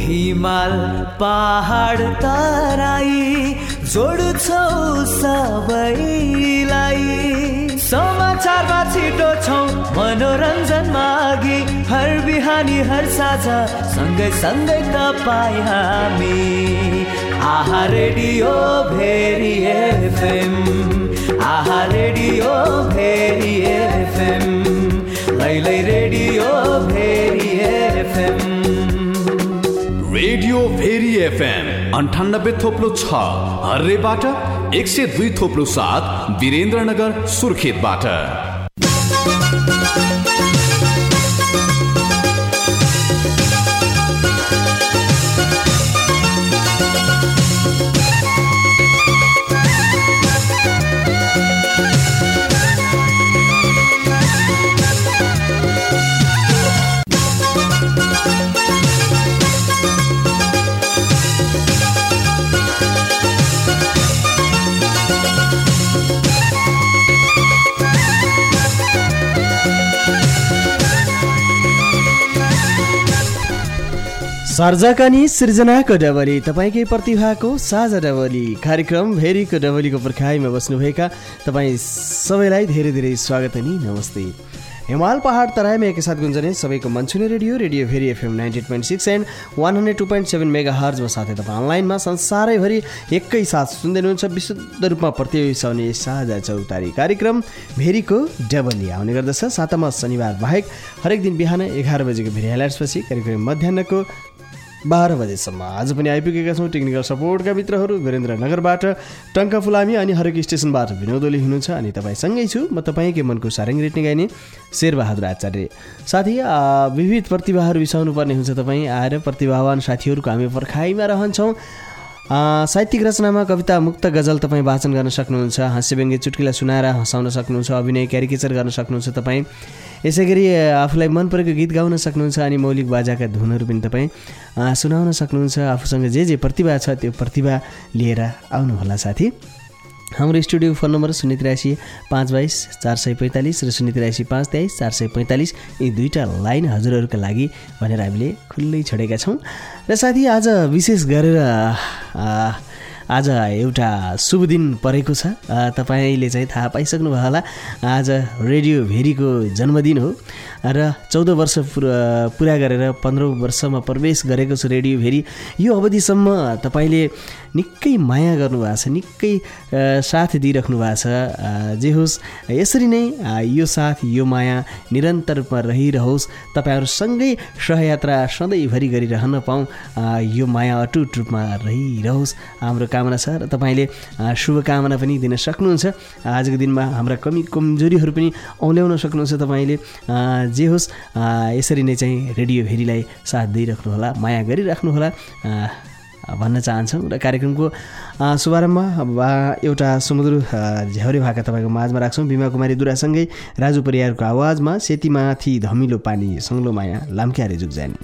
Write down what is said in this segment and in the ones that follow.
हिमाल पहाड तराई जोड्छौ सबैलाई। समाचारमा छिटो छौ मनोरञ्जनमा अघि, हर बिहानी हर साँझ सँगै सँगै तपाईँ हामी। आहा रेडियो भेरी एफएम, आहा रेडियो भेरी एफएम, लैलै radio Bheri FM. Radio Bheri FM 98.6 हर्रेबाट, 102.7 वीरेन्द्रनगर सुर्खेतबाट। सर्जकनी सृजनाको डबली, तपाईँकै प्रतिभाको साझा डबली कार्यक्रम भेरीको डबलीको पर्खाइमा बस्नुभएका तपाईँ सबैलाई धेरै धेरै स्वागत अनि नमस्ते। हिमाल पहाड तराईमा एकैसाथ गुन्जने सबैको मनछुने radio radio Bheri FM 98.6 and 102.7 mega हर्जमा, साथै तपाईँ अनलाइनमा संसारैभरि एकैसाथ सुन्दै हुनुहुन्छ। विशुद्ध रूपमा प्रतियोगी साझा चौतारी कार्यक्रम भेरीको डबली आउने गर्दछ सातामा शनिबार बाहेक हरेक दिन बिहान 11 बजेको भेरी हाइलाइट्सपछि कार्यक्रम मध्याहको 12 बजेसम्म। आज पनि आइपुगेका छौँ टेक्निकल सपोर्टका मित्रहरू वीरेन्द्रनगरबाट टङ्का फुलामी अनि हरेक स्टेसनबाट विनोद ओली हुनुहुन्छ अनि तपाईँसँगै छु म, तपाईँकै मनको सारङ्गी रेट्ने गाइने शेरबहादुर आचार्य। साथी, विविध प्रतिभाहरू बिसाउनु पर्ने हुन्छ। तपाईँ आएर प्रतिभावान साथीहरूको हामी पर्खाइमा रहन्छौँ। साहित्यिक रचनामा कविता, मुक्त गजल तपाईँ वाचन गर्न सक्नुहुन्छ, हास्यव्यङ्ग्य चुटकिला सुनाएर हँसाउन सक्नुहुन्छ, अभिनय क्यारिकेचर गर्न सक्नुहुन्छ तपाईँ। यसै गरी आफूलाई मन परेको गीत गाउन सक्नुहुन्छ अनि मौलिक बाजाका धुनहरू पनि तपाईँ सुनाउन सक्नुहुन्छ। आफूसँग जे जे प्रतिभा छ त्यो प्रतिभा लिएर आउनुहोला साथी। हाम्रो स्टुडियो फोन नम्बर 083 522 445 र 083 523 445, यी दुईवटा लाइन हजुरहरूका लागि भनेर हामीले खुल्लै छोडेका छौँ। र साथी, आज विशेष गरेर आज एउटा शुभ दिन परेको छ। तपाईँले चाहिँ थाहा पाइसक्नुभयो होला, आज रेडियो भेरीको जन्मदिन हो र 14 वर्ष पुरा गरेर 15औँ वर्षमा प्रवेश गरेको छु रेडियो भेरी। यो अवधिसम्म तपाईँले निकै माया गर्नुभएको छ, निकै साथ दिइराख्नु भएको छ। जे होस्, यसरी नै यो साथ यो माया निरन्तर रूपमा रहिरहोस्, तपाईँहरूसँगै सहयात्रा सधैँभरि गरिरहन पाऊँ, यो माया अटुट रूपमा रहिरहोस् हाम्रो कामना छ। र तपाईँले शुभकामना पनि दिन सक्नुहुन्छ। आजको दिनमा हाम्रा कमी कमजोरीहरू पनि औल्याउन सक्नुहुन्छ तपाईँले। जे होस्, यसरी नै चाहिँ रेडियो भेरीलाई साथ दिइराख्नुहोला, माया गरिराख्नुहोला भन्न चाहन्छौँ। र कार्यक्रमको शुभारम्भमा एउटा सुमधुर झ्याउरे भाका तपाईँको माझमा राख्छौँ। बिमा कुमारी दुरासँगै राजु परियारको आवाजमा सेतीमाथि धमिलो पानी सङ्लो माया लाम्क्यारे जुगजानी।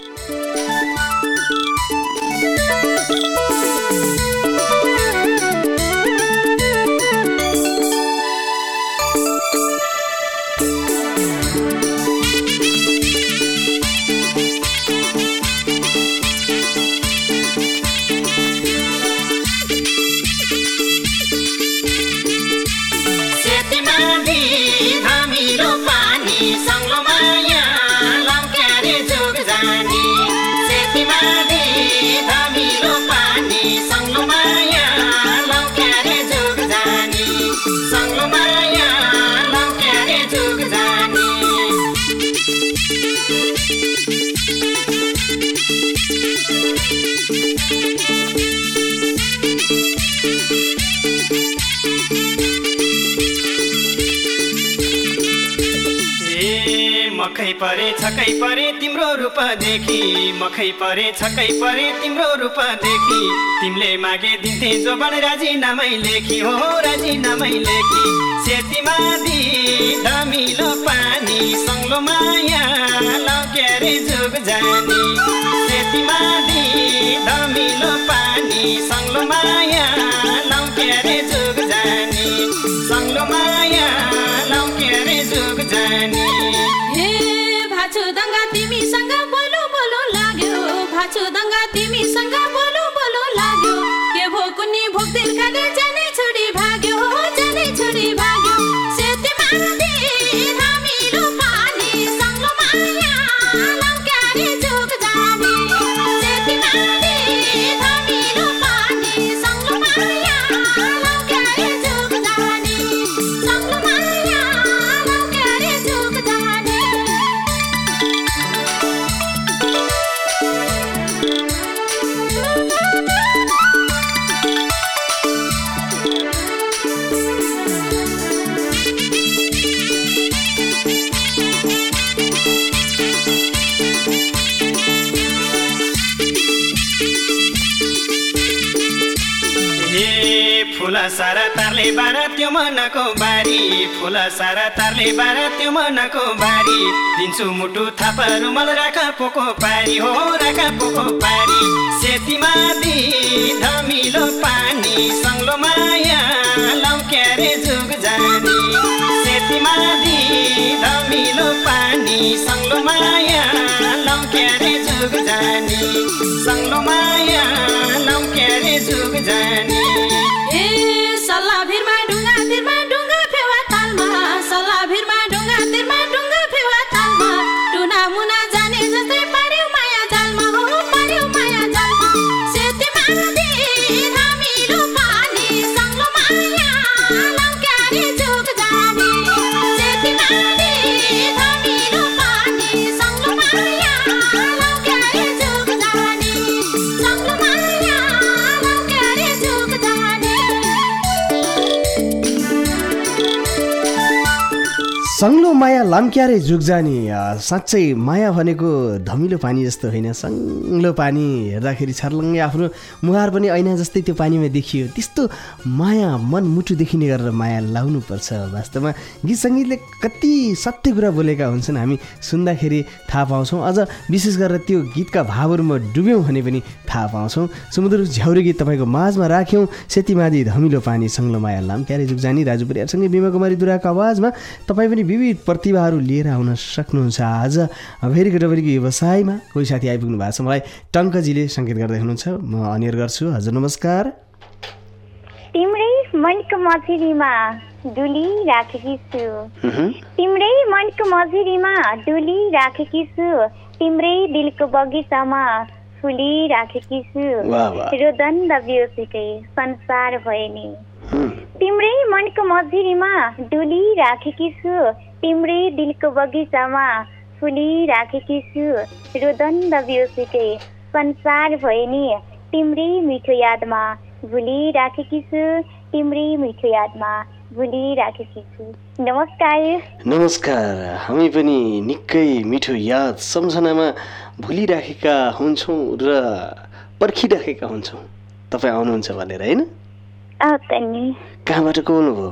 मखै परे छकै परे तिम्रो रूप देखी, मखै परे छकै परे तिम्रो रूप देखी, तिमीले मागे दिन्थे जोबन राजीनामै लेखी, हो राजीनामै लेखी। सेतीमा दि धमिलो पानी सङ्लो माया लौक्यारे जुग जानी, सेतीमा दि धमिलो पानी सङ्लो माया लौक्यारे जुग जानी, सङ्लो माया लौक्यारे जुग जानी। हे भाछु दङ्गा तिमीसँग बोलो बोलो लाग्यो, छु दङ्गा तिमीसँग बोलु बोलु लाग्यो के भो कुनी भोक तिर्खाले जाने छोडी भाग्यो जाने छोडी भाग्यो सेतीमा दे धमिलो पानी सङ्लो माया लौक्यारे जुग जाने सेतीमा दे धमिलो पानी सङ्लो माया लौक्यारे जुग जाने सङ्लो माया लौक्यारे जुग जाने फुल सारा तारले बार त्यो मनको बारी फुल सारा तारले बार त्यो मनको बारी दिन्छु मुटु थाप रुमल राख पोको पारी हो राख पोको पारी सेतीमा दि धमिलो पानी सङ्लो माया लौक्यारे जुग जानी सेतीमा दि धमिलो पानी सङ्लो माया लौक्यारे जुग जानी सङ्लो माया लौक्यारे जुग जानी सल्ला भिरमा ढुङ्गा फेवा तालमा सल्ला भिरमा ढुङ्गा फेवा तालमा टुना मुना जाने जस्तै पार्यो माया जालमा हो पार्यो माया जालमा सेतीमा दे धमिलो पानी सङ्लो माया लौक्यारे जुग जाने सेतीमा दे धमिलो पानी सङ्लो माया लौक्यारे जुग जाने सङ्लो माया लौक्यारे जुग जाने सङ्लो माया लाम्क्यारे जुग जाने साँच्चै माया भनेको धमिलो पानी जस्तो होइन सङ्लो पानी हेर्दाखेरि छर्लङ्गै आफ्नो मुहार पनि ऐना जस्तै त्यो पानीमा देखियो त्यस्तो माया मन मुटु देखिने गरेर माया लाउनुपर्छ वास्तवमा गीत सङ्गीतले कति सत्य कुरा बोलेका हुन्छन् हामी सुन्दाखेरि थाहा पाउँछौँ अझ विशेष गरेर त्यो गीतका भावहरूमा डुब्यौँ भने पनि थाहा पाउँछौँ सुमधुर झ्याउरे गीत तपाईँको माझमा राख्यौँ सेतीमाथि धमिलो पानी सङ्लो माया लाम्क्यारे जुग जानी राजु परियारसँगै बिमा कुमारी दुराको आवाजमा तपाईँ पनि विविध प्रतिभाहरू लिएर आउन सक्नुहुन्छ आज भेरीको डबरीको व्यवसायमा कोही साथी आइपुग्नु भएको छ मलाई टङ्कजीले सङ्केत गर्दै हुनुहुन्छ म अनियर गर्छु हजुर नमस्कार तिम्रै मनको मझिरीमा डुली राखेकी छु तिम्रै मनको मझिरीमा डुली राखेकी छु तिम्रै दिलको बगैँचामा फुली राखेकी छु रोदन बियोसेकै संसार भए नि तिम्रै मनको मझिरीमा डुली राखेकी छु तिम्रै दिलको बगैँचामा फुली राखेकी छु रोदन बियोसेकै संसार भए नि तिम्रै मिठो यादमा भुली राखेकी छु तिम्रै मिठो यादमा भुली राखेकी छु नमस्कार नमस्कार हामी पनि निकै मिठो याद सम्झनामा भुलिराखेका हुन्छौँ र पर्खिराखेका हुन्छौँ तपाईँ आउनुहुन्छ भनेर होइन कहाँबाट को बोल्नुभयो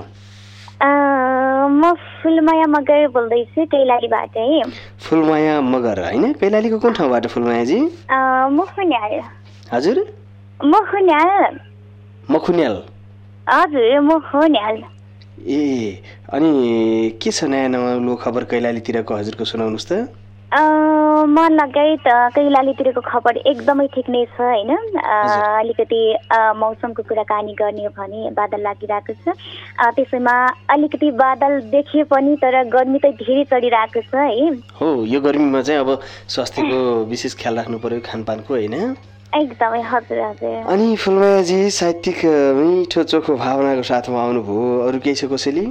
म फुलमाया मगर बोल्दैछु कैलालीबाट है फुलमाया मगर होइन कैलालीको कुन ठाउँबाट फुलमायाजी मखुन्याल हजुर मखुन्याल मखुन्याल हजुर मखुन्याल ए अनि के छ नयाँ नौलो खबर कैलालीतिरको हजुरको सुनाउनुहोस् त म लगायत कैलालीतिरको खबर एकदमै ठिक नै छ होइन अलिकति मौसमको कुराकानी गर्ने भने बादल लागिरहेको छ त्यसैमा अलिकति बादल देखिए पनि तर गर्मी त धेरै चढिरहेको छ है हो यो गर्मीमा चाहिँ अब स्वास्थ्यको विशेष ख्याल राख्नु पर्यो खानपानको होइन एकदमै हजुर हजुर अनि फुलमायाजी साहित्यिक मिठो चोखो भावनाको साथमा आउनुभयो अरू केही छ कसैले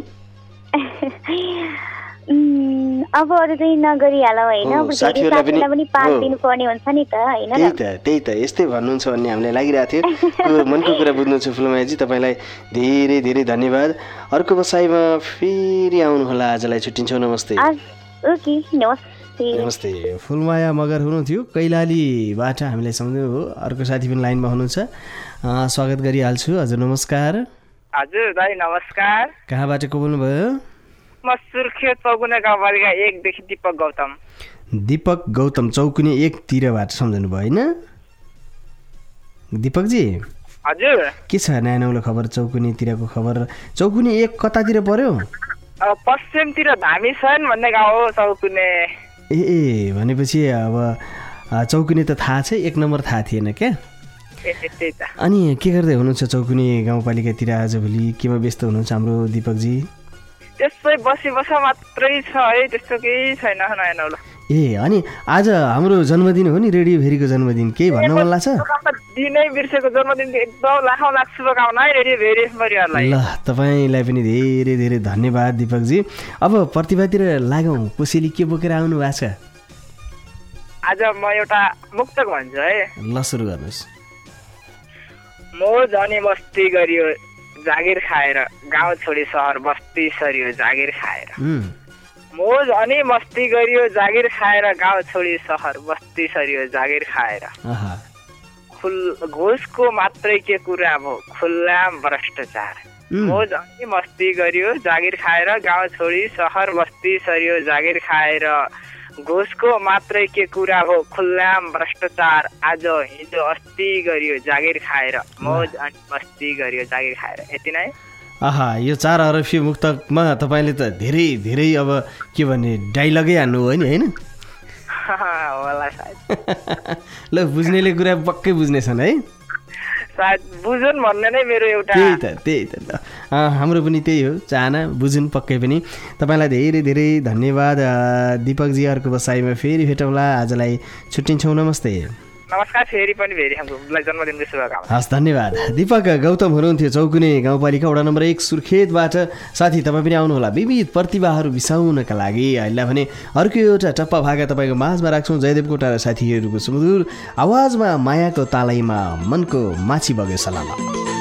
अब अरू चाहिँ नगरिहालौँ होइन अब साथीहरूलाई पनि पास दिनुपर्ने हुन्छ नि त होइन त्यही त यस्तै भन्नुहुन्छ भन्ने हामीलाई लागिरहेको थियो मनको कुरा बुझ्नुहुन्छ फुलमायाजी तपाईँलाई धेरै धेरै धन्यवाद अर्को बसाइमा फेरि आउनुहोला आजलाई छुट्टिन्छौँ नमस्ते ओके नमस्ते फुलमाया मगर हुनुहुन्थ्यो कैलालीबाट हामीलाई सम्झिनुभयो अर्को साथी पनि लाइनमा हुनुहुन्छ स्वागत गरिहाल्छु हजुर नमस्कार हजुर दाइ नमस्कार कहाँबाट को बोल्नुभयो म सुर्खेत चौकुने गाउँपालिका 1 देखि दीपक गौतम चौकुने 1 तिरबाट सम्झनु भयो होइन दीपकजी हजुर के छ नयाँ नौलो खबर चौकुनेतिरको खबर चौकुने 1 कतातिर पर्यो पश्चिमतिर धामीसन भन्ने गाउँ हो चौकुने ए भनेपछि अब चौकुने त थाहा छ, 1 नम्बर थाहा थिएन क्या? त्यही त। अनि के गर्दै हुनुहुन्छ चौकुने गाउँपालिकातिर आजभोलि? केमा व्यस्त हुनुहुन्छ हाम्रो दिपकजी? त्यसै बसी मात्रै छ है, त्यस्तो केही छैन नयाँ नौलो। ए अनि आज हाम्रो जन्मदिन हो नि, रेडियो भेरीको जन्मदिन, केही भन्न मन लाग्छ? दिनै बिर्सेको जन्मदिन एकदम लाखौँ लाख शुभकामना है रेडियो भेरी परिवारलाई। ल तपाईँलाई पनि धेरै धेरै धन्यवाद दिपकजी। अब प्रतिभातिर लागौँ, कोसेली के बोकेर आउनु भएको छ? आज म एउटा मुक्तक भन्छु है। ल सुरु गर्नुहोस्। मोज अनि मस्ती गरियो जागिर खाएर, गाउँ छोडी सहर बस्ती सरियो जागिर खाएर। मोज अनि मस्ती गरियो जागिर खाएर, गाउँ छोडी सहर बस्ती सरियो जागिर खाएर। घुसको मात्रै के कुरा भो, खुल्लाम भ्रष्टाचार। मोज अनि मस्ती गरियो जागिर खाएर, गाउँ छोडी सहर बस्ती सरियो जागिर खाएर। घुसको मात्रै के कुरा हो, खुल्लाम भ्रष्टाचार। आज हिजो अस्ति गरियो जागिर खाएर, मोज अनि मस्ती गरियो जागिर खाएर। यति नै। आहा, यो 4 हरफी मुक्तकमा तपाईँले त धेरै धेरै अब के भन्ने डाइलगै हान्नु हो नि, होइन? होला सायद। ल बुझ्नेले कुरा पक्कै बुझ्नेछन् है, सायद बुझुन् भन्ने नै मेरो एउटा। त्यही त ल, हाम्रो पनि त्यही हो चाहना, बुझुन् पक्कै पनि। तपाईँलाई धेरै धेरै धन्यवाद दिपकजी। अर्को बसाइमा फेरि भेटौँला, आजलाई छुट्टिन्छौँ, नमस्ते। नमस्कार, फेरि पनि भेरी हामीलाई जन्मदिनको शुभकामना। हस्, धन्यवाद। दीपक गौतम हुनुहुन्थ्यो चौकुने गाउँपालिका वडा नम्बर 1 सुर्खेतबाट। साथी तपाईँ पनि आउनुहोला विविध प्रतिभाहरू बिसाउनका लागि। अहिले भने अर्को एउटा टप्पा भागा तपाईँको माझमा राख्छौँ। जयदेव कोटा र साथीहरूको सुमधुर आवाजमा मायाको तालैमा मनको माछी बग्यो सलामा।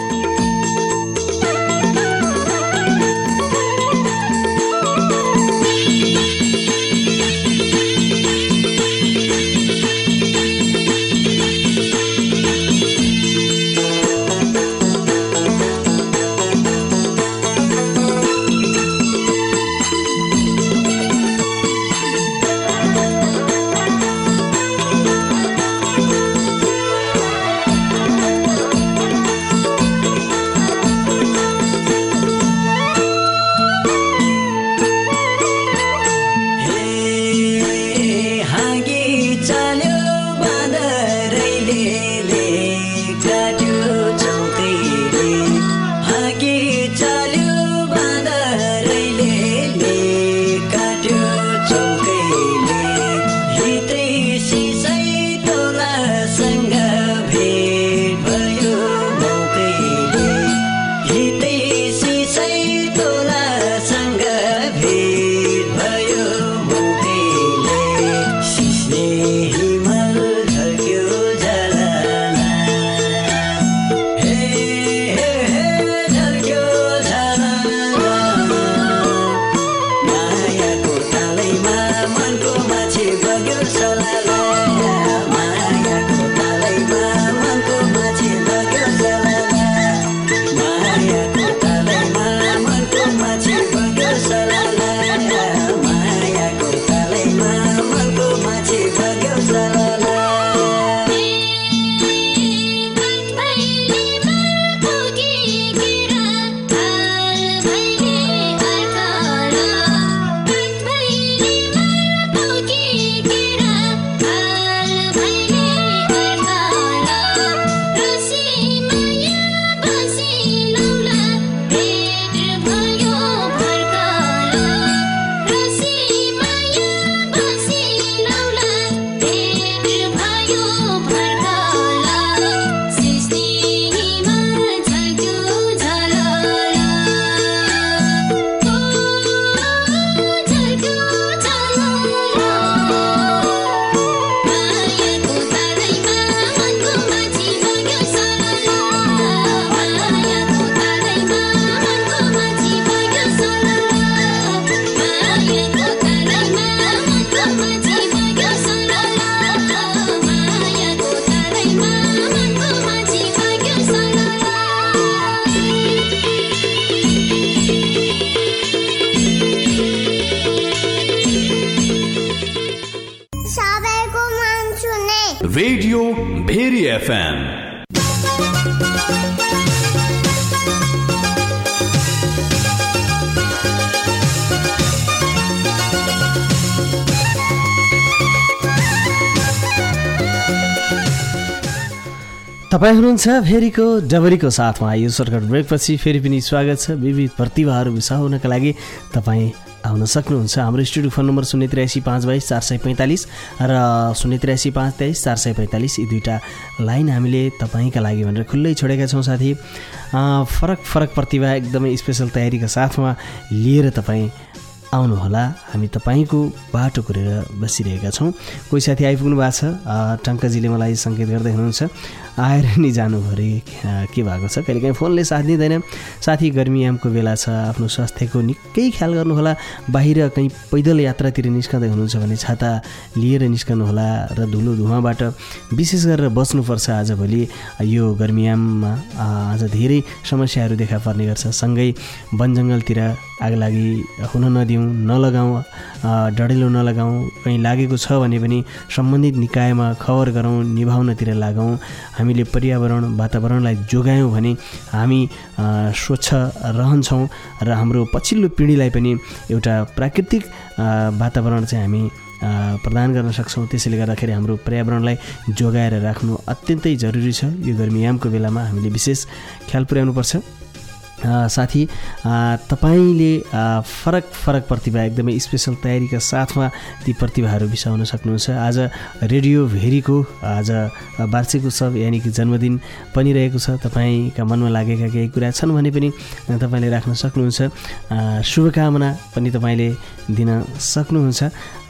Radio Bheri FM. तपाईँ हुनुहुन्छ फेरिको डबरीको साथमा यो सर्कट ब्रेकपछि फेरि पनि स्वागत छ। विविध प्रतिभाहरू बिसाउनका लागि तपाईँ आउन सक्नुहुन्छ। हाम्रो स्टुडियो फोन नम्बर 083-522-445 र 083-523-445 यी दुईवटा लाइन हामीले तपाईँका लागि भनेर खुल्लै छोडेका छौँ साथी। फरक फरक प्रतिभा एकदमै स्पेसल तयारीका साथमा लिएर तपाईँ आउनुहोला। हामी तपाईँको बाटो कुरेर बसिरहेका छौँ। कोही साथी आइपुग्नु भएको छ, टङ्कजीले मलाई सङ्केत गर्दै हुनुहुन्छ आएर नि जानु अरे के भएको छ। कहिलेकाहीँ फोनले साथ दिँदैन साथी, गर्मीयामको बेला छ, आफ्नो स्वास्थ्यको निकै ख्याल गर्नुहोला। बाहिर कहीँ पैदल यात्रातिर निस्कँदै हुनुहुन्छ भने छाता लिएर निस्कनुहोला र धुलो धुवाँबाट विशेष गरेर बस्नुपर्छ। आजभोलि यो गर्मीयाममा आज धेरै समस्याहरू देखा पर्ने गर्छ। सँगै वन जङ्गलतिर आगलागी हुन नदिउँ, नलगाउँ, डढेलो नलगाउँ। कहीँ लागेको छ भने पनि सम्बन्धित निकायमा खबर गरौँ, निभाउनतिर लागौँ। हामीले पर्यावरण वातावरणलाई जोगायौँ भने हामी स्वच्छ रहन्छौँ र हाम्रो पछिल्लो पिँढीलाई पनि एउटा प्राकृतिक वातावरण चाहिँ हामी प्रदान गर्न सक्छौँ। त्यसैले गर्दाखेरि हाम्रो पर्यावरणलाई जोगाएर राख्नु अत्यन्तै जरुरी छ। यो गर्मीयामको बेलामा हामीले विशेष ख्याल पुर्याउनुपर्छ। साथी, तपाईँले फरक फरक प्रतिभा एकदमै स्पेसल तयारीका साथमा ती प्रतिभाहरू बिसाउन सक्नुहुन्छ। आज रेडियो भेरीको आज वार्षिक उत्सव यानि कि जन्मदिन पनि रहेको छ। तपाईँका मनमा लागेका केही कुरा छन् भने पनि तपाईँले राख्न सक्नुहुन्छ। शुभकामना पनि तपाईँले दिन सक्नुहुन्छ।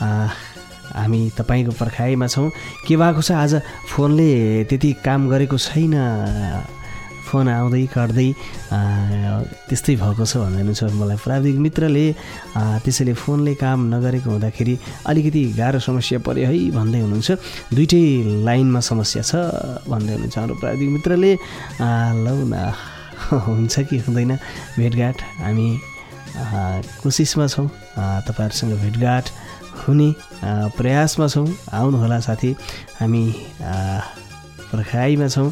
हामी तपाईँको पर्खाइमा छौँ। के भएको छ आज फोनले त्यति काम गरेको छैन, फोन आउँदै काट्दै त्यस्तै भएको छ भन्दै हुनुहुन्छ मलाई प्राविधिक मित्रले। त्यसैले फोनले काम नगरेको हुँदाखेरि अलिकति गाह्रो समस्या पर्यो है भन्दै हुनुहुन्छ। दुइटै लाइनमा समस्या छ भन्दै हुनुहुन्छ हाम्रो प्राविधिक मित्रले। लौ न हुन्छ कि हुँदैन भेटघाट, हामी कोसिसमा छौँ तपाईँहरूसँग भेटघाट हुने प्रयासमा छौँ। आउनुहोला साथी, हामी पर्खाइमा छौँ।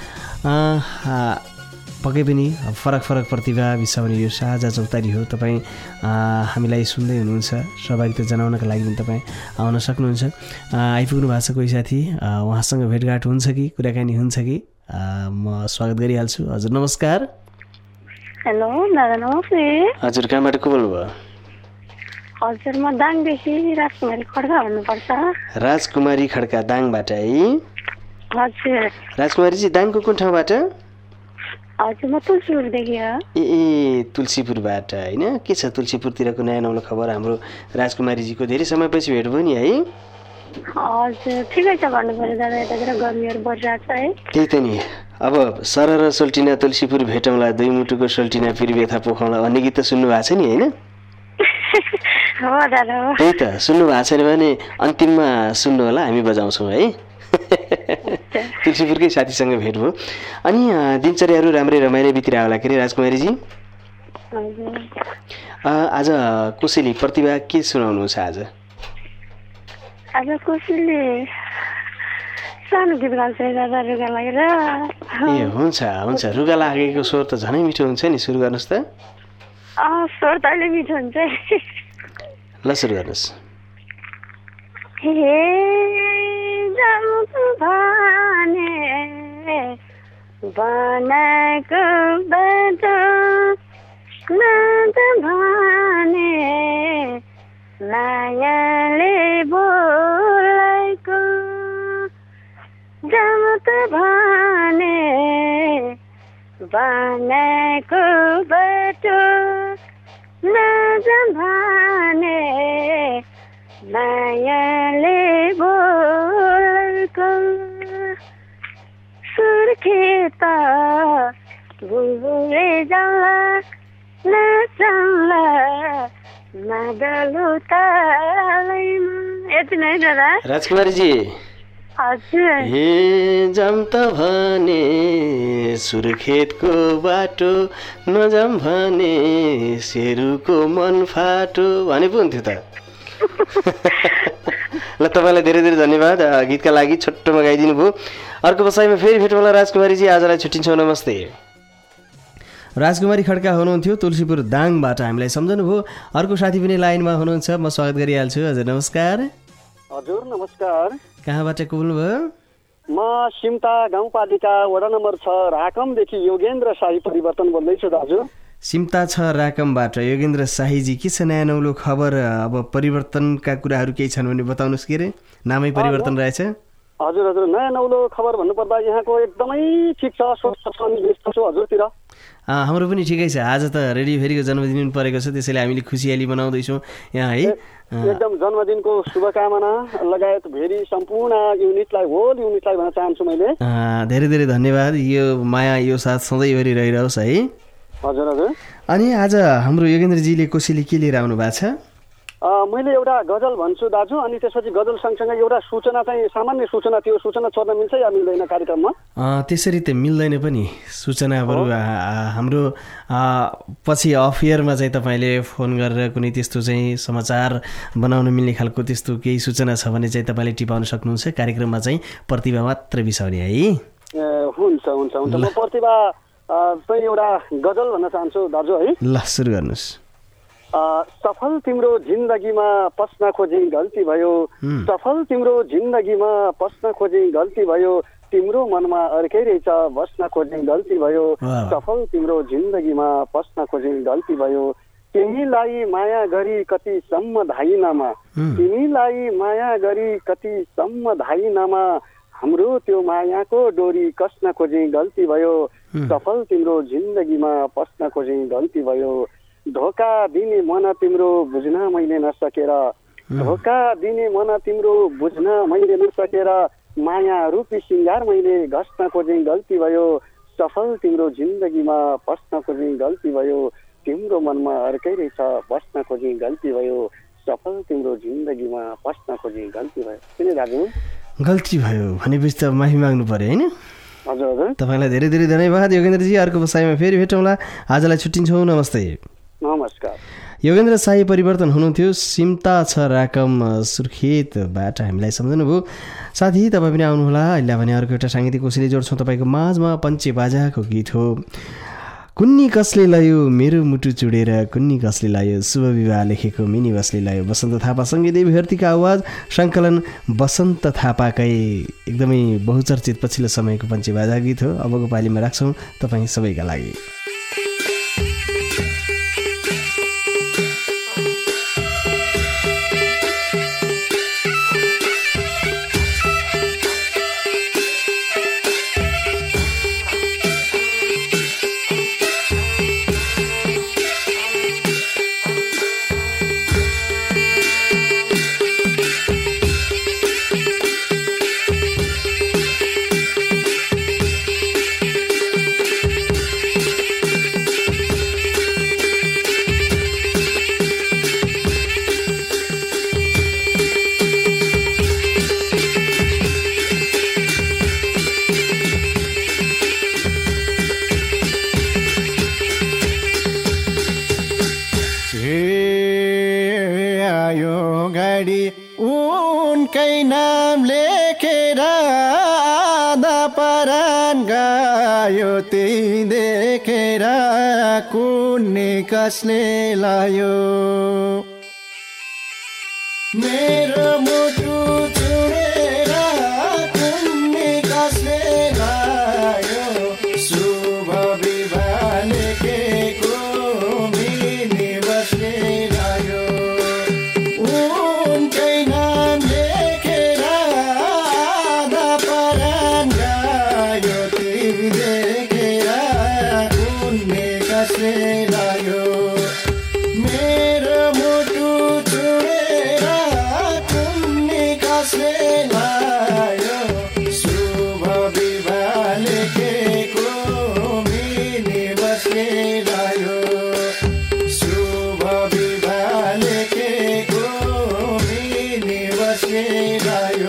पक्कै पनि फरक फरक प्रतिभा बिसाउने यो साझा चौतारी हो। तपाईँ हामीलाई सुन्दै हुनुहुन्छ, सहभागिता जनाउनका लागि पनि तपाईँ आउन सक्नुहुन्छ। आइपुग्नु भएको छ कोही साथी, उहाँसँग भेटघाट हुन्छ कि कुराकानी हुन्छ कि म स्वागत गरिहाल्छु। हजुर नमस्कार। हेलो दादा नमस्ते। हजुर कहाँबाट को बोल्नुभयो? हजुर म दाङदेखि राजकुमारी खड्का भन्नुपर्छ। राजकुमारी खड्का दाङबाट है? हजुर। राजकुमारीजी दाङको कुन ठाउँबाट? हजुर म तुलसीपुरदेखि हो। ए तुलसीपुरबाट होइन। के छ तुलसीपुरतिरको नयाँ नौलो खबर? हाम्रो राजकुमारीजीको धेरै समयपछि भेट भयो नि है? हजुर ठिकै छ भन्नु पर्यो दादा, यतातिर गर्मीहरू बढिरहेको छ है। त्यही त नि, अब सरर सोल्टिना तुलसीपुर भेटौँला, दुई मुटुको सोल्टिना फेरि व्यथा पोखाउँला भन्ने गीत त सुन्नु भएको छ नि होइन? हो दादा हो। त्यही त, सुन्नु भएको छैन भने अन्तिममा सुन्नु होला, हामी बजाउँछौँ है। तुलसीपुरकै साथीसँग भेट भयो। अनि दिनचर्याहरू राम्रै रमाइलो बितिरहेको होला के अरे राजकुमारीजी? आज कसैले प्रतिभा के सुनाउनु छ आज? आज कसैले सानो गीत गाउँछ दादा, रुगा लागेर। ए हुन्छ हुन्छ, रुगा लागेको स्वर त झनै मिठो हुन्छ नि, सुरु गर्नुहोस् त। स्वर त अहिले मिठो हुन्छ। ल सुरु गर्नुहोस्। हे भने बनाएको बाटो भने मायाले बोलाएको जमत भने बनाएको बाटो भने मायाले बोलाएको सुर्खेत बुलबुले जाउँला नचाउँला मादलो तालैमा। यति नै दादा। राजकुमारीजी हजुर। हे जाम त भने सुर्खेतको बाटो, नजाम भने सेरुको मन फाटो भने पो हुन्थ्यो त। ल तपाईँलाई धेरै धेरै धन्यवाद गीतका लागि, छोटोमा गाइदिनु भयो। अर्को बसाइमा फेरि भेट होला राजकुमारीजी, आजलाई छुट्टिन्छौँ, नमस्ते। राजकुमारी खड्का हुनुहुन्थ्यो तुलसीपुर दाङबाट, हामीलाई सम्झनु भयो। अर्को साथी पनि लाइनमा हुनुहुन्छ, म स्वागत गरिहाल्छु। हजुर नमस्कार। हजुर नमस्कार। कहाँबाट को बोल्नुभयो? म सिमता गाउँपालिका वडा नम्बर 6 राकमदेखि योगेन्द्र शाही परिवर्तन बोल्दैछु दाजु। सिमता 6 राकमबाट योगेन्द्र शाहीजी, के छ नयाँ नौलो खबर? अब परिवर्तनका कुराहरू केही छन् भने बताउनुहोस्। के अरे नामै परिवर्तन रहेछ? हजुर हजुर, नयाँ नौलो खबर भन्नुपर्दा यहाँको एकदमै ठिक छ। व्यस्त छु हजुरतिर। हाम्रो पनि ठिकै छ। आज त रेडियो भेरीको जन्मदिन परेको छ, त्यसैले हामीले खुसियाली मनाउँदैछौँ यहाँ है। एकदम जन्मदिनको शुभकामना लगायत भेरी सम्पूर्ण युनिटलाई, होल युनिटलाई भन्न चाहन्छु मैले। धेरै धेरै धन्यवाद। यो माया यो साथ सधैँभरि रहिरहोस् है। हजुर हजुर। अनि आज हाम्रो योगेन्द्रजीले कोसेली के लिएर आउनु भएको छ? मैले एउटा गजल भन्छु दाजु, अनि त्यसपछि गजल सँगसँगै एउटा सूचना चाहिँ सामान्य सूचना, त्यो सूचना छोड्न मिल्छ या मिल्दैन कार्यक्रममा? त्यसरी त मिल्दैन पनि। सूचना बरु हाम्रो पछि अफ इयरमा चाहिँ तपाईँले फोन गरेर कुनै त्यस्तो चाहिँ समाचार बनाउन मिल्ने खालको त्यस्तो केही सूचना छ भने चाहिँ तपाईँले टिपाउन सक्नुहुन्छ। कार्यक्रममा चाहिँ प्रतिभा मात्र बिसाउने है। हुन्छ हुन्छ हुन्छ। म प्रतिभा चाहिँ एउटा गजल भन्न चाहन्छु दाजु है। ल सुरु गर्नुहोस्। सफल तिम्रो जिन्दगीमा पस्न खोजी गल्ती भयो, सफल तिम्रो जिन्दगीमा पस्न खोजी गल्ती भयो, तिम्रो मनमा अर्कै रहेछ बस्न खोजी गल्ती भयो, सफल तिम्रो जिन्दगीमा पस्न खोजी गल्ती भयो, तिमीलाई माया गरी कतिसम्म धाइनमा, तिमीलाई माया गरी कतिसम्म धाइनमा, हाम्रो त्यो मायाको डोरी कस्न खोजी गल्ती भयो, सफल तिम्रो जिन्दगीमा पस्न खोजी गल्ती भयो, धोका दिने मन तिम्रो बुझ्न मैले नसकेर, धोका दिने मन तिम्रो बुझ्न मैले नसकेर, माया रूपी सिङ्गार मैले घस्न खोजेँ गल्ती भयो, सफल तिम्रो जिन्दगीमा पस्न खोजेँ गल्ती भयो, तिम्रो मनमा अर्कै रहेछ बस्न खोजेँ गल्ती भयो, सफल तिम्रो जिन्दगीमा पस्न खोजेँ गल्ती भयो। किन दाजु गल्ती भयो भनेपछि त माफी माग्नु पर्यो होइन? हजुर हजुर। तपाईँलाई धेरै धेरै धन्यवाद योगेन्द्रजी। अर्को बसाइमा फेरि भेटौँला। आजलाई छुट्टिन्छौँ। नमस्ते। नमस्कार। योगेन्द्र शाही परिवर्तन हुनुहुन्थ्यो, सिमता 6 राकम सुर्खेतबाट हामीलाई सम्झनुभयो। साथी तपाईँ पनि आउनुहोला। अहिले भने अर्को एउटा साङ्गीतिक कोसेली जोड्छौँ तपाईँको माझमा। पञ्चे बाजाको गीत हो कुन्नी कसले लयो मेरो मुटु चुडेर, कुन्नी कसले लयो शुभ विवाह लेखेको मिनी बसले लयो। बसन्त थापा सङ्गीत विभ्यर्थीका आवाज, सङ्कलन बसन्त थापाकै एकदमै बहुचर्चित पछिल्लो समयको पञ्चे बाजा गीत हो। अबको पालीमा राख्छौँ तपाईँ सबैका लागि। उनकै नाम लेखेर आधा परान गयो, त्यही देखेर कुन्नी कसले लायो मेरो मुटु चुडेर, कुन्नी कसले लायो शुभ विवाह लेखेको मिनी बसले लायो, उनकै नाम लेखेर आधा परान गयो, त्यही देखेर कुन्नी कसले लायो मेरो मुटु चुडेर, कुन्नी कसले लायो शुभ विवाह लेखेको मिनी बसले लायो, शुभ विवाह लेखेको मिनी बसले लायो।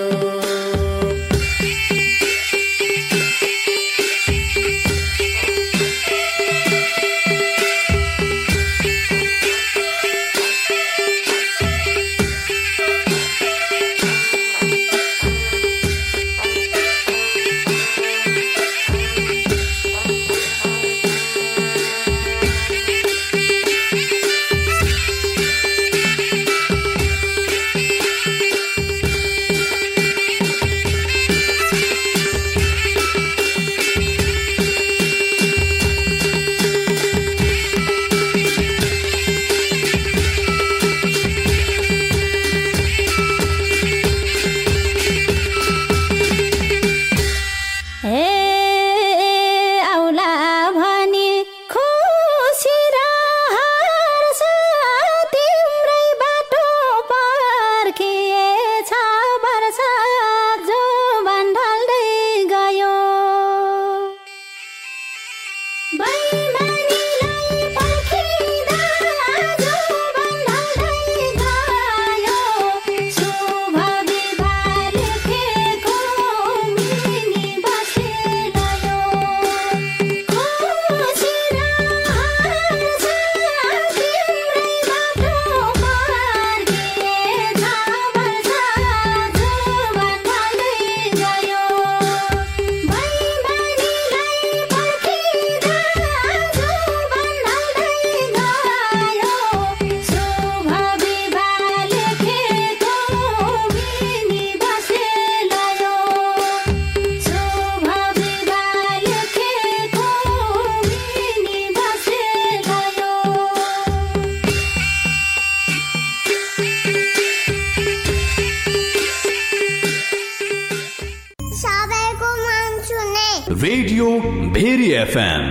Radio Bheri FM.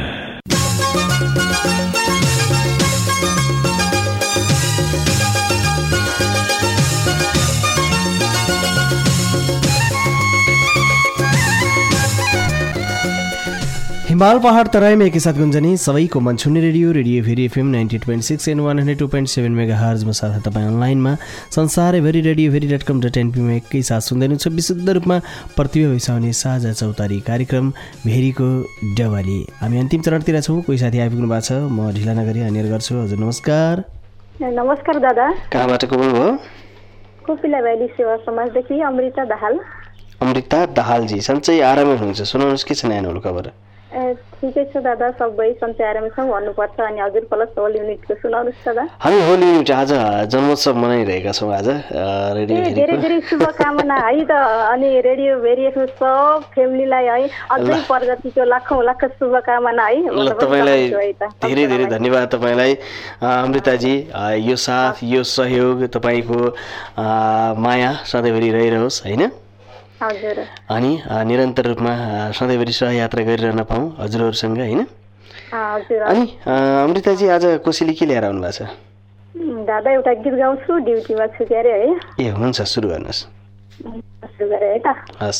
हिमाल पहाड तराईमा एकैसाथ गुन्जनी सबैको मन छुने रेडियो भेरी एफएम 98.6 एन्ड 102.7 मेगाहर्जमा साथै तपाईँ अनलाइनमा संसारैभरि radioveri.com.np मा एकैसाथ सुन्दै हुनुहुन्छ विशुद्ध रूपमा प्रतिभा भइसाउने साझा चौतारी कार्यक्रम भेरीको डबली। हामी अन्तिम चरणतिर छौँ। कोही साथी आइपुग्नु भएको छ, म ढिला नगरी हानेर गर्छु। हजुर नमस्कार। नमस्कार दादा। कहाँबाट को बोल्नुभयो? कोपिला भ्याली सेवा समाजदेखि अमृता दाहाल। अमृता दाहालजी, सन्चै आरामै हुनुहुन्छ? सुनाउनुहोस्, के छ नयाँ खबर? ठिकै छ दादा, सबै सन्चै आरामै छौँ भन्नुपर्छ। अनि हजुर प्लस होल युनिटको सुनाउनुहोस् दादा। हामी होल युनिट आज जन्मोत्सव मनाइरहेका छौँ। आज धेरै धेरै शुभकामना है त। अनि रेडियो भेरी एफएम सब फ्यामिलीलाई है अझै प्रगतिको लाखौँ लाख शुभकामना है। तपाईँलाई धेरै धेरै धन्यवाद। तपाईँलाई अमृताजी, यो साथ यो सहयोग तपाईँको माया सधैँभरि रहिरहोस् होइन। हजुर। अनि निरन्तर रूपमा सधैँभरि सहयात्रा गरिरहन पाऊँ हजुरहरूसँग होइन। अनि अमृताजी आज कोसेली के ल्याएर आउनु भएको छ? दादा एउटा गीत गाउँछु, ड्युटीमा छु क्यारे है। ए हुन्छ, सुरु गर्नुहोस्। सुरु गरे है त। हस्।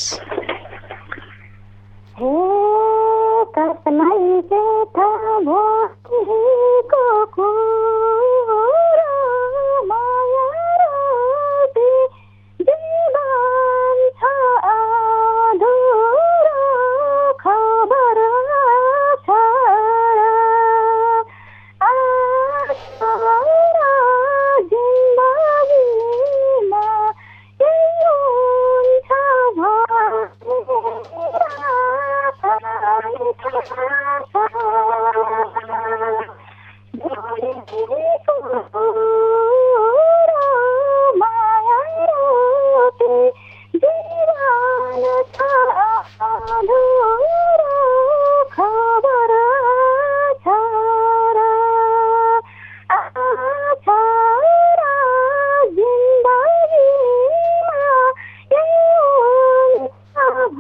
हो कसलाई के था भोको कुरा माया रोटी जीवन छ अधुरो खबर छ जिन्दगीमा यही हुन्छ माया रोटी जीवन छ अधुरो खबर छ जिन्दगीमा यही हुन्छ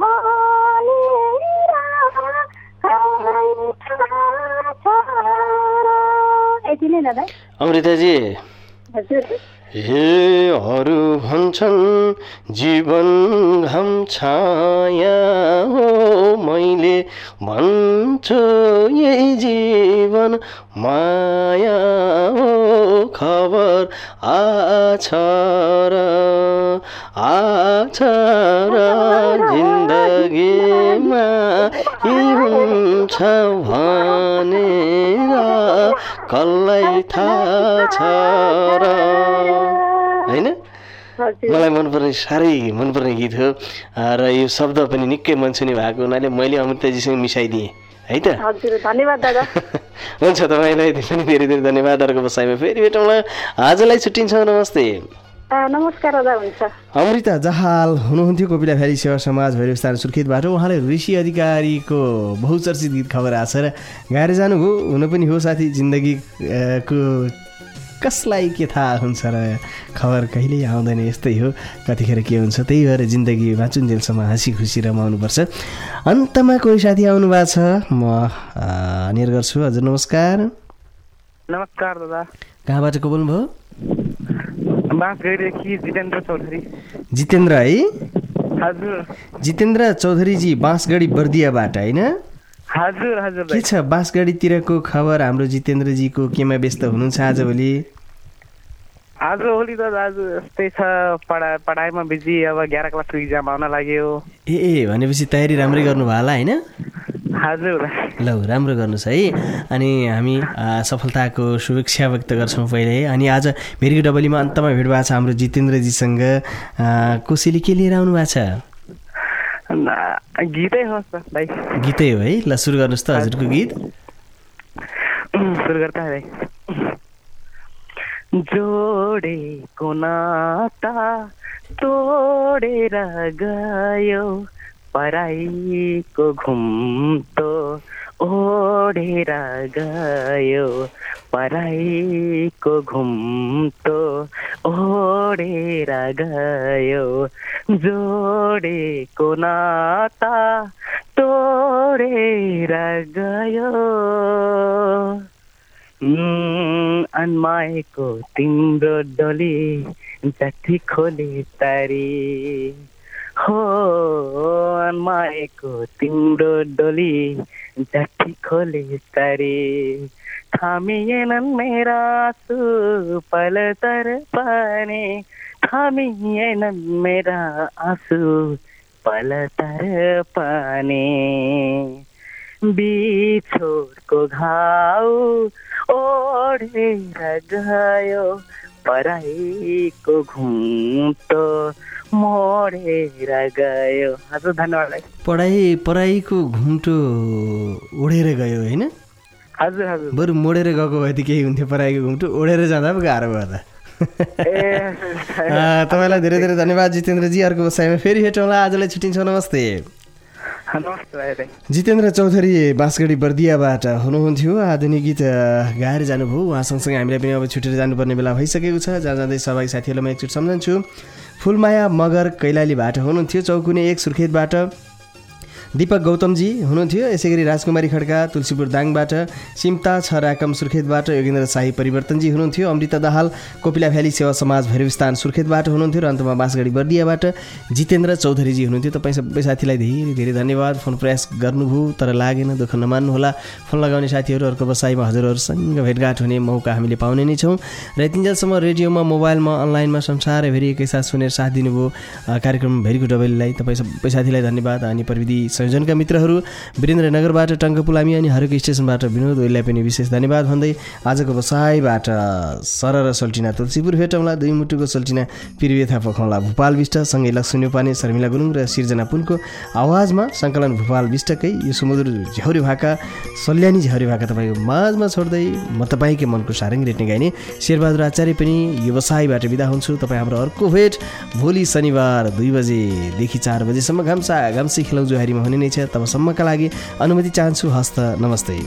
भनेर यति नै दादा। अमृताजी, हजुर। हेहरू भन्छन् जीवन घम छाया हो, मैले भन्छु यही जीवन माया हो, खबर आछ र जिन्दगीमा के हुन्छ भनेर कसलाई थाहा छ र होइन। मलाई मनपर्ने, साह्रै मनपर्ने गीत हो र यो शब्द पनि निकै मनसुनी भएको हुनाले मैले अमृताजीसँग मिसाइदिएँ है त। हजुर धन्यवाद दादा। हुन्छ, तपाईँलाई धेरै धेरै धन्यवाद। अर्को बसाइमा फेरि भेटौँला। आजलाई छुट्टिन्छौँ। नमस्ते। नमस्कार दादा। हुन्छ। अमृता दाहाल हुनुहुन्थ्यो कोपिला भ्याली सेवा समाज भैरव स्थान सुर्खेतबाट। उहाँले ऋषि अधिकारीको बहुचर्चित गीत खबर आछ र गाएर जानुभयो। हुन पनि हो साथी, जिन्दगीको कसलाई के थाहा हुन्छ र खबर कहिल्यै आउँदैन, यस्तै हो, कतिखेर के हुन्छ। त्यही भएर जिन्दगी बाँचुन्जेलसम्म हाँसी खुसी रमाउनुपर्छ। अन्तमा कोही साथी आउनु भएको छ, म निर गर्छु। हजुर नमस्कार। नमस्कार दादा। कहाँबाट को बोल्नुभयो? बाँसगढीदेखि जितेन्द्र चौधरी। जितेन्द्र है? हजुर। जितेन्द्र चौधरीजी बाँसगढी बर्दियाबाट होइन? हजुर हजुर। के छ बाँसगढीतिरको खबर? हाम्रो जितेन्द्रजीको केमा व्यस्त हुनुहुन्छ आजभोलि? आजभोलि त आज यस्तै छ, पढाइमा बिजी। अब 11 क्लासको इक्जाम आउन लाग्यो। ए भनेपछि तयारी राम्रै गर्नुभयो होला होइन? हजुर। ल राम्रो गर्नुहोस् है। अनि हामी सफलताको शुभेच्छा व्यक्त गर्छौँ पहिले। अनि आज भेरीको डबलीमा अन्तमा भेट भएको छ हाम्रो जितेन्द्रजीसँग। कोसेली के लिएर आउनु भएको छ? गीतै होस् भाइ। गीतै हो है? ल सुरु गर्नुहोस् त हजुरको गीत। सुरु गर्दा है। जोडेको नाता तोडेर गयो, पराईको घुम्तो ओढेर गयो, पराईको घुम्तो ओढेर गयो। जोडेको नाता तोडेर गयो अनमाएको तिम्रो डोली जति खोले तारी हो अनमाएको तिम्रो डोली जति खोले तारी थामिएनन् मेरा आँसु पल तर पानी थामिएनन् मेरा आँसु पल तर पानी बिछोडको घाउ ओढेर गयो पराईको घुम्टो मोडेर गयो। हजुर धन्यवाद। पराईको घुम्टो ओढेर गयो होइन? हजुर हजुर। बरु मोडेर गएको भए त केही हुन्थ्यो, पराईको घुम्टो ओढेर जाँदा पो गाह्रो भयो त। तपाईँलाई धेरै धेरै धन्यवाद जितेन्द्रजी। अर्को बसाइमा फेरि भेटौँला। आजलाई छुट्टिन्छौँ। नमस्ते। जितेन्द्र चौधरी बाँसगढी बर्दियाबाट हुनुहुन्थ्यो। आधुनिक गीत गाएर जानुभयो। उहाँ सँगसँगै हामीलाई पनि अब छुटेर जानुपर्ने बेला भइसकेको छ। जहाँ जाँदै सहभागी साथीहरूलाई म एकचोटि सम्झन्छु। फुलमाया मगर कैलालीबाट हुनुहुन्थ्यो। चौकुने 1 सुर्खेतबाट दीपक गौतमजी हुनुहुन्थ्यो। यसै गरी राजकुमारी खड्का तुलसीपुर दाङबाट, सिम्ता छराकम सुर्खेतबाट योगेन्द्र शाही परिवर्तनजी हुनुहुन्थ्यो। अमृता दाहाल कोपिला भ्याली सेवा समाज भैरवस्थान सुर्खेतबाट हुनुहुन्थ्यो। र अन्तमा बाँसगढी बर्दियाबाट जितेन्द्र चौधरीजी हुनुहुन्थ्यो। तपाईँ सबै साथीलाई धेरै धेरै धन्यवाद। फोन प्रयास गर्नुभयो तर लागेन, दुःख नमान्नुहोला। फोन लगाउने साथीहरू अर्को बसाइमा हजुरहरूसँग भेटघाट हुने मौका हामीले पाउने नै छौँ। र यतिन्जेलसम्म रेडियोमा, मोबाइलमा, अनलाइनमा संसारभरि एकैसाथ सुनेर साथ दिनुभयो कार्यक्रम भेरीको डबलीलाई तपाईँ सबै साथीलाई धन्यवाद। अनि प्रविधि संयोजनका मित्रहरू वीरेन्द्रनगरबाट टङ्कपुलामी अनि हरेक स्टेसनबाट विनोद ओइललाई पनि विशेष धन्यवाद भन्दै आजको बसाइबाट सर र सल्टिना तुलसीपुर भेटौँला। 2 मुटुको सल्टिना पिरवेथा पखाउँला भूपाल विष्ट सँगै लक्ष्मी न्यौपाने, शर्मिला गुरुङ र सिर्जना पुनको आवाजमा सङ्कलन भूपाल विष्टकै यो सुमधुर झ्याउरे भाका सल्यानी झ्याउरे भाका तपाईँको माझमा छोड्दै म तपाईँकै मनको सारङ्गी रेट्ने गाइने शेरबहादुर आचार्य पनि यो बसाइबाट बिदा हुन्छु। तपाईँ हाम्रो अर्को भेट भोलि शनिबार 2 बजेदेखि 4 बजेसम्म घामसी खेलाउ जोहारीमा हुने नै छ। तबसम्मका लागि अनुमति चाहन्छु। हस्त नमस्ते।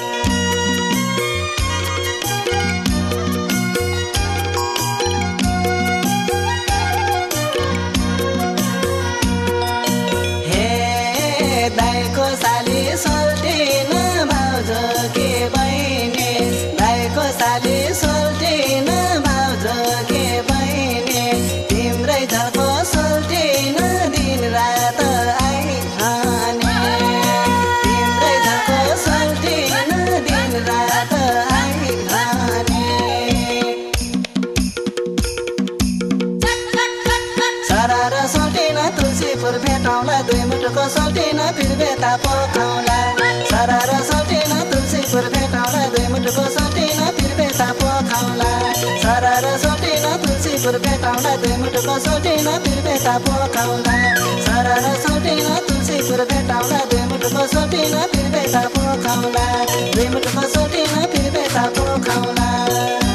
सल्टिन पिरवेता पखाउँला सरर सल्टिन तुलसीपुर भेटाउँला 2 मुटुको सल्टिन पिरवेता पखाउँला सरर सल्टिन तुलसीपुर भेटाउँला 2 मुटुको सल्टिन पिरवेता पखाउँला सरर सल्टिन तुलसीपुर भेटाउँला 2 मुटुको सल्टिन पिरवेता पखाउँला 2 मुटुको सल्टिन पिरवेता पखाउँला।